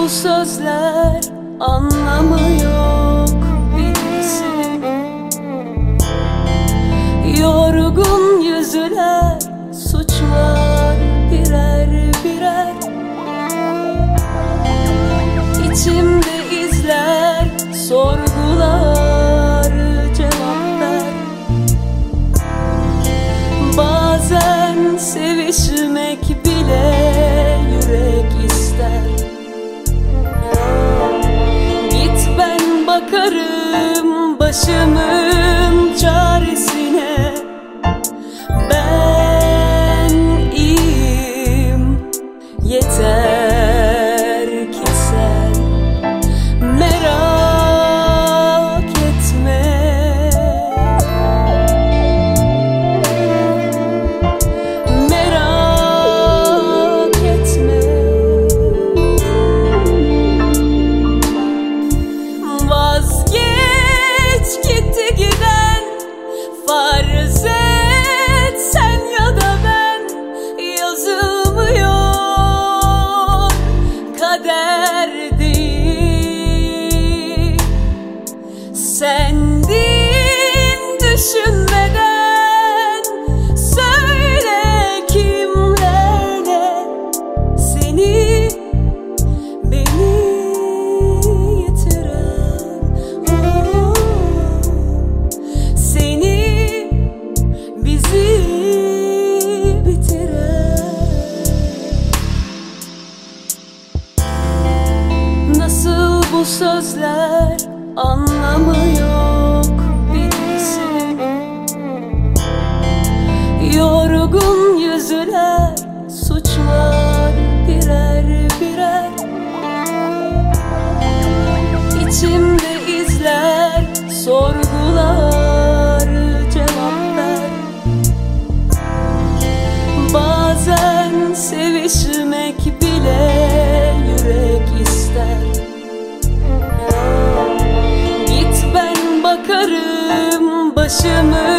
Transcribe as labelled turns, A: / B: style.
A: bu sözler anlamı yok bilirsin. Yorgun yüzüler suçlar birer birer. İçimde izler sorgular cevap ver. Bazen sevişmek bile yürek ister. Git ben bakarım başımın çaresine. Ben iyiyim yeter ki sen merak etme. Merak etme. Vazgeç gitti giden, farz et sen ya da ben. Yazılmıyor kader değil. Sendin düşünmeden söyle kimlerle seni beni yitiren, seni bizi bitiren. Nasıl bu sözler anlamı yok bilirsin. Yorgun yüzüler suçlar birer birer. İçimde izler sorgular cevap ver. Bazen sevişmek bile yürek ister. Git ben bakarım başımı